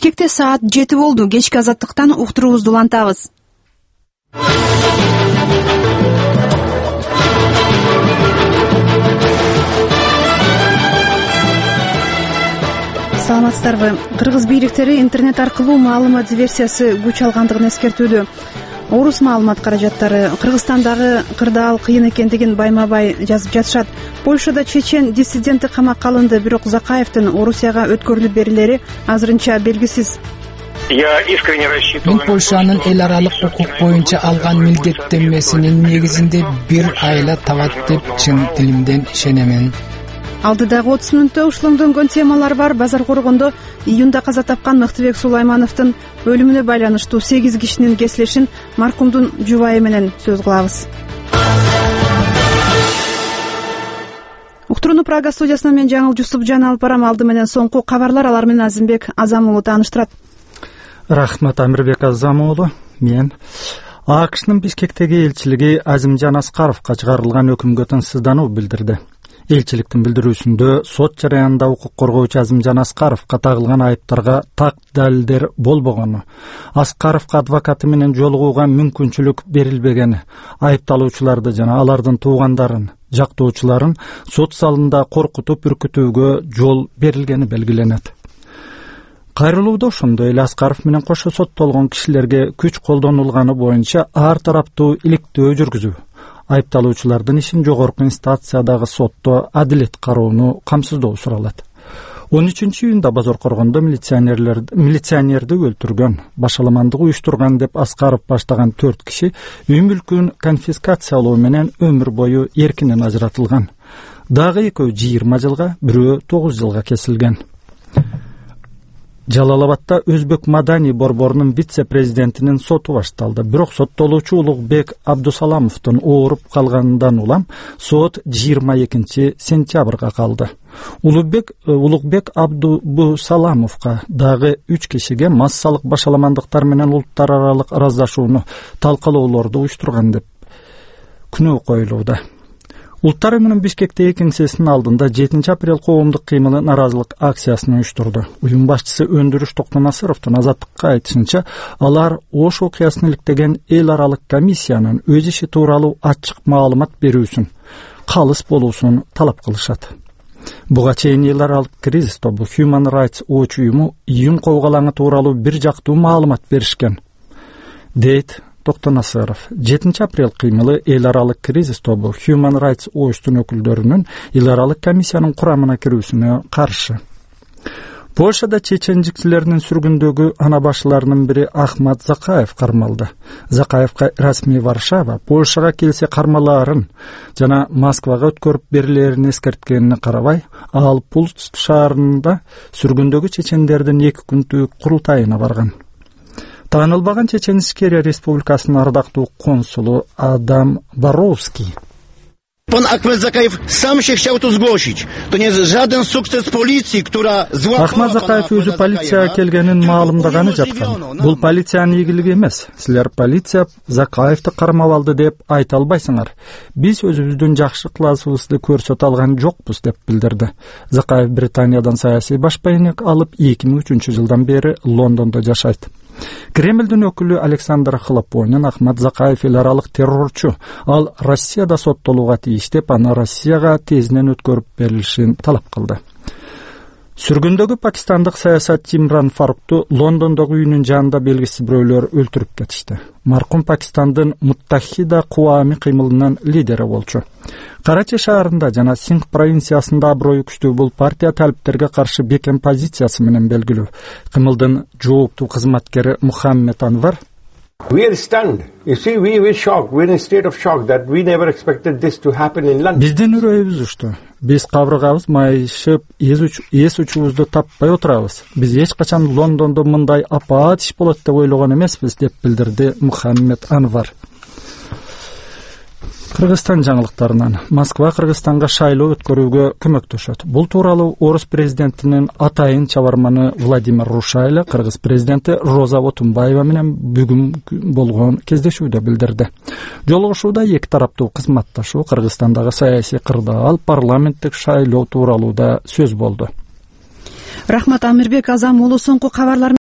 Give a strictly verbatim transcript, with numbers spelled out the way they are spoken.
Бишкекте саат жети болду. Кечки азаттыктан уктуруубузду улантабыз. Саламатсыздарбы? Кыргыз бийликтери интернет аркылуу маалымат диверсиясы күч алгандыгын эскертүүдө. Орус маалымат каражаттары Кыргызстандагы кырдаал кыйын экендигин байма-бай жазып жатышат. Польшада чечен диссиденти камакка алынды, бирок Закаевдин Орусияга өткөрүлүп берилери азырынча белгисиз. Мен Польшанын эл аралык укук боюнча алган милдеттенмесинин негизинде бир айла табат деп чын дилимден ишенемен. Алдыдагы отуз мүнөттө ушулоңдонгон темалар бар. Базар коргондо июнда каза тапкан Мыктыбек Сулаймановдун өлүмүнө байланыштуу сегиз кишинин кесилишин маркумдун жубайы менен сөз кылабыз. Уктурууну Прага студиясынан мен Жаңыл Жусупжан алып барам. Алды менен соңку кабарлар, алар менен Азимбек Азам уулу тааныштырат. Рахмат, Амирбек Азам уулу. Мен АКШнын Бишкектеги элчилиги Азимжан Аскаровго чыгарылган өкүмгө тынчсыздануу билдирди. Элчиликтин билдирүүсүндө сот жараянында укук коргоочу Азимжан Аскаровго тагылган айыптарга так далилдер болбогону, Аскаровго адвокаты менен жолугууга мүмкүнчүлүк берилбегени, айыпталуучуларды жана алардын туугандарын, жактоочуларын сот залында коркутуп үркүтүүгө жол берилгени белгиленет. Кайрылууда ошондой эле Аскаров менен кошо соттолгон кишилерге күч колдонулганы боюнча ар тараптуу иликтөө жүргүзүү, айыпталуучулардын ишин жогорку инстанциядагы сотто адилет кароону камсыздоо суралат. он үчүнчү июнда Базар коргондо милиционерлерди милиционерди өлтүргөн, башаламандык уюштурган деп Аскаров баштаган төрт киши үй мүлкүн конфискациялоо менен өмүр бою эркинен ажыратылган. Дагы экөө жыйырма жылга, бирөө тогуз жылга кесилген. Жалалабадта Өзбек Мадани борборунун вице-президентинин соту башталды. Бирок соттолуучу Улукбек Абдусаламовдун ооруп калганынан улам сот жыйырма экинчи сентябрга калды. Улукбек Улукбек Абдусаламовго дагы үч кишиге массалык башаламандыктар менен улуттар аралык араздашууну талкалоолорду уюштурган деп күнөө коюлууда. Улуттар уюмунун Бишкектеги кеңсесинин алдында жетинчи апрель коомдук кыймылы наразылык акциясын уюштурду. Уюм башчысы Өндүрүш Токтонасыровдун азаттыкка айтышынча, алар Ош окуясын иликтеген эл аралык комиссиянын өз иши тууралуу ачык маалымат берүүсүн, калыс болуусун талап кылышат. Буга чейин эл аралык кризис тобу Human Rights Watch уюму июнь кобгалаңы тууралуу бир жактуу маалымат беришкен, дейт Токтонасыров. жетинчи апрель кыймылы эл аралык кризис тобу Human Rights Watch'тун өкүлдөрүнүн эл аралык комиссиянын курамына кирүүсүнө каршы. Польшада чеченчилердин сүргүндөгү ана башчыларынын бири Ахмат Закаев кармалды. Закаевга расмий Варшава Польшага келсе кармалаарын жана Москвага өткөрүп берилерин эскерткенине карабай, ал Пулск шаарында сүргүндөгү чечендердин эки күндүк курултайына барган. Таанылбаган Чечен Ичкерия Республикасынын ардактуу консулу Адам Боровский. Pan Ahmed Zakaev sam się chciał tu zgłosić. To nie jest żaden sukces policji, która złapała Ахмат Закаев өзү полиция келгенин маалымдаганы жаткан. Бул полициянын ийгилиги эмес. Силер полиция Закаевди кармап алды деп айта албайсыңар. Биз өзүбүздүн жакшы кыласыбызды көрсөтө алган жокпуз деп билдирди. Закаев Британиядан саясий башпайнек алып эки миң үчүнчү жылдан бери Лондондо жашайт. Кремлдин өкүлү Александр Хлопонин Ахмат Закаев эл аралык террорчу, ал Россияда соттолууга тийиш деп, аны Россияга тезинен өткөрүп берилишин талап кылды. Сүргүндөгү пакистандык саясатчы Имран Фарукту Лондондогу үйүнүн жанында белгисиз бирөөлөр өлтүрүп кетишти. Маркум Пакистандын Муттахида Куами кыймылынын лидери болчу. Карачи шаарында жана Сингх провинциясында аброю күчтүү бул партия талиптерге каршы бекем позициясы менен белгилүү. Кыймылдын жооптуу кызматкери Мухаммед Анвар: We are stunned. You see, we were shocked. We're in a state of shock that we never expected this to happen in London. Биздин үрөйүбүз учту. Биз кабыргабыз майышып, эс учубузду таппай отурабыз. Биз эч качан Лондондо мындай апаат иш болот деп ойлогон эмеспиз, деп билдирди Мухаммед Анвар. Кыргызстан жаңылыктарынан. Москва Кыргызстанга шайлоо өткөрүүгө көмөктөшөт. Бул тууралуу Орус президентинин атайын чабарманы Владимир Рушайло Кыргыз президенти Роза Отунбаева менен бүгүн болгон кездешүүдө билдирди. Жолугушууда эки тараптуу кызматташуу, Кыргызстандагы саясий кырдаал, парламенттик шайлоо тууралуу да сөз болду. Рахмат, Амирбек Азам уулу. Соңку кабарлар